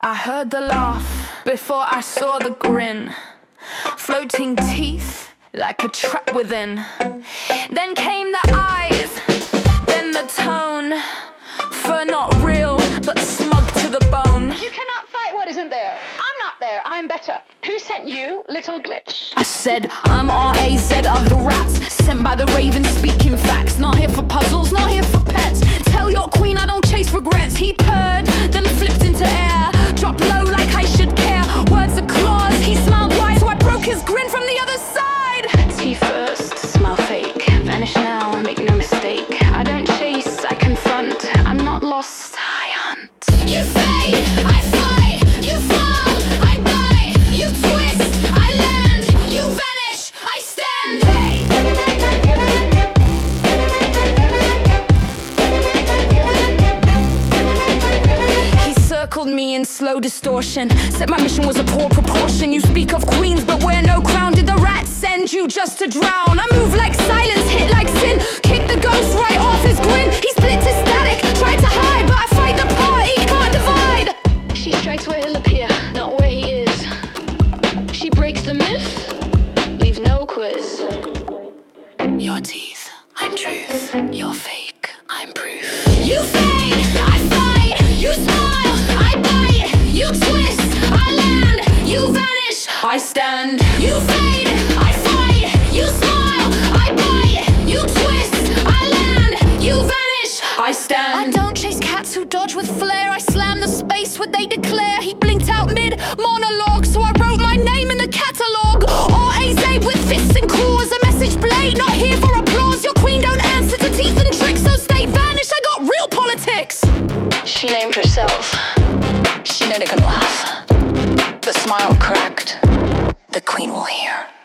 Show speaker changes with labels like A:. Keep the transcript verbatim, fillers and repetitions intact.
A: I heard the laugh before I saw the grin, floating teeth like a trap within. Then came the eyes, then the tone, for not real but smug to the bone.
B: You cannot fight what isn't there. I'm not there, I'm better. Who sent you, little glitch?
A: I said, I'm R A Z of the rats, sent by the ravens speaking facts. Not here for puzzles, not here for pets. Tell your queen I don't chase regrets. He purred, then flipped into air, dropped low like I should care. Words are claws, he smiled wide, so I broke his grin from the other side.
B: See first, smile fake, vanish now, make no mistake. I don't chase, I confront, I'm not lost, I hunt.
A: You fade, I fight, you fall, I bite, you twist, I land, you vanish, I stand. He circled me in slow distortion, said my mission was a poor proportion. You speak of queens, but wear no crown. Did the rats send you just to drown? I move like silence, hit like sin, kick the ghost right off his grin. He split to static, tried to hide, but I fight the party, can't divide.
B: She strikes where he'll appear, not where he is. She breaks the myth, leaves no quiz.
A: Your teeth, I'm truth. You're fake, I'm proof. You fade, I fight. You smile, I bite. You twist, I land. You vanish, I stand. You fade, I fight. You smile, I bite. You twist, I land. You vanish, I stand. I don't chase cats who dodge with flair. I slam the space where they declare. He blinked out mid-monologue, so I wrote my name in the catalogue. R A Z with fists and claws, a message blade, not here for applause. Your queen don't answer to teeth and tricks, so stay vanished. I got real politics.
B: She named herself. She nearly could laugh. The smile cracked. The queen will hear.